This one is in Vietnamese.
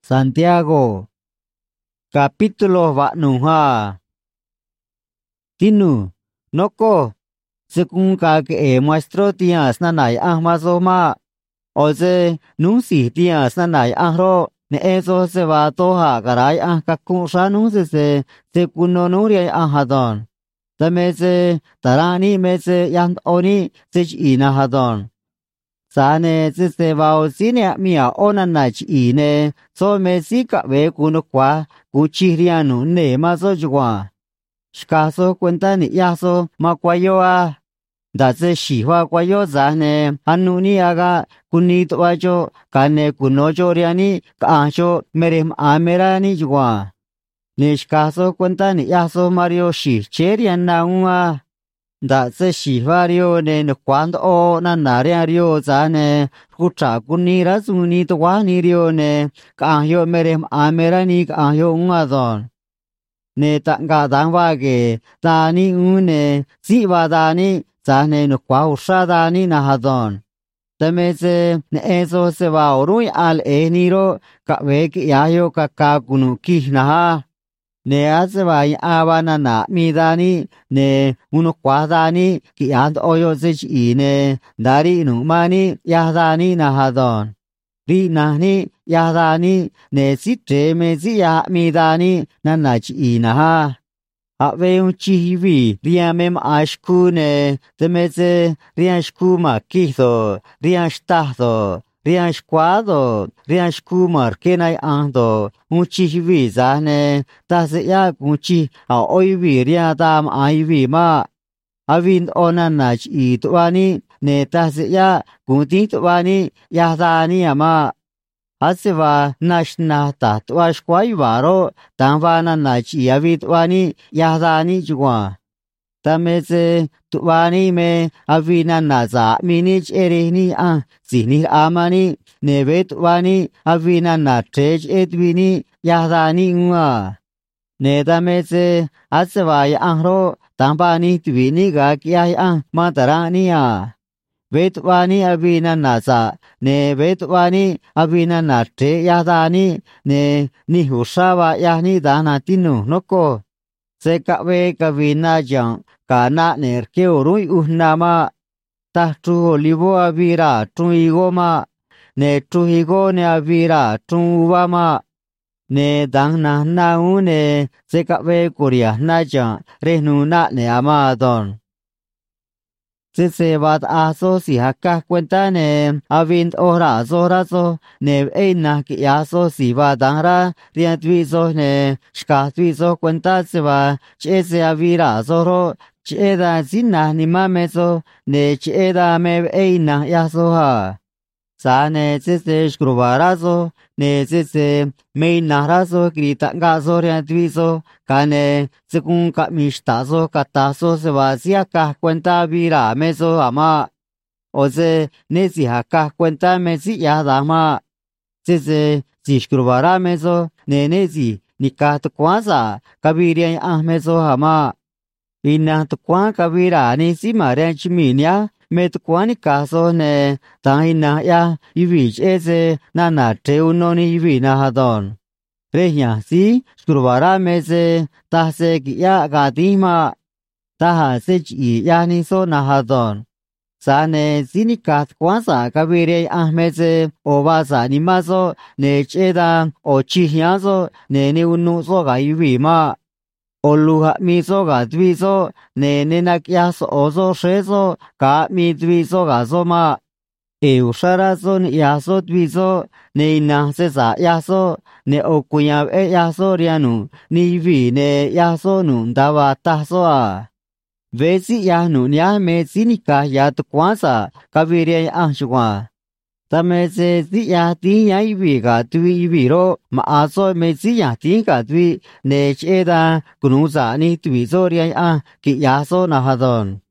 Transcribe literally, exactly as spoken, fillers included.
Santiago, capítulo va'nuha. Tinu, noko, según que muestro días nanay ahmazoma, oze, nunsi días nanay ahro, ne eso se va toha garay ah kakusha nunse según no nuria ahadon. Tameze, tarani meze yan oni sich inahadon. Sane se vào sine mia onanach ine so me sika ve kuno kwa kuchirianu ne maso jwa shkaso cuenta ni yaso makwayo a da se shihwa kwayo zane anuni aga kuni twajo kane kunojo riani kacho merem amerani jwa ne shkaso cuenta ni yaso mario shi cherian na unga da se shivario ne no cuando o na nario zane kucha kunira suni to wani rio ne kahyo merem amerani kahyo ungadon ne tanga dangwa ge tani une siwa dani zane no kwa usha dani na hadon tameze ne eso se va orui al eniro ka ve ki yayo ka ka kunu kihna ne azvai avana na midani ne uno quadani ki and oyo zich ine dari numani yahdani na hadon ri nahni yahdani ne sitre me zia midani na nach ina ha ave un chivi riamem ashku ne temeze riashku ma kitho riashtahdo riash quado, riash kumar, kenai ando, muchi vizane, tas ya muchi, a oivi riadam aivi ma. Avin onanach ituani, ne tas ya gutituani, yahdani ama. Aseva nashna tatuash quaivaro, tanvana nach yavituani, yahdani jua. Tameze tuani me avina naza minich erini a sinir amani nevet wani avina na tej edwini yahdani ngwa ne tameze asvai ahro tampani twini ga kyai a matarani a vetwani avina naza ne vetwani avina na te yahdani ne nihusava yahni dana tinu noko se kawe kavina jang kana ner ke orui uhnama ta tu olivo avira tu igoma ne tu igo ne avira tu wama ne dang na na une se kawe korea na ja rehnu na ne amadon se se bat aso si haka cuenta ne avint ora zora so ne eina ki aso si va dangra rian tviso ne shka tviso cuenta se va che se avira zoro che da zina ni mameso ne che da me eina yaso ha sa ne se se shkruvarazo ne se se me narazo grita gazo rian tviso kane según ka mishtazo katazo se va si acá cuenta vira meso ama o se ne si acá cuenta me si ya dama se se si shkruvara meso ne ne si ni ka to kwanza kabirian ah meso ama ina to kwan kabira ni si mare chiminia me to kwani kaso ne ta ina ya ivi ese na na te uno ni ivi na hadon Rehya si skruvara meze tahse ki ya gadima taha se chi ya ni so nahadon sane sinikat kwanza kabire ahmeze obaza ni mazo ne cheda o chihyazo ne ne unu so ga yima oluha mi so ga dviso ne ne nakyas ozo shezo ka mi dviso ga zoma e usharazon yaso dviso ne na se sa yaso ne okuya e yaso rianu ni vi ne yaso nu dawa taso a vesi ya nu nya me sinika ya to kwansa kavire anshwa tame se si ya ti ya vi ga twi vi ro ma aso me si ya ti ga twi ne cheda kunusa ni twi so ria a ki yaso na hadon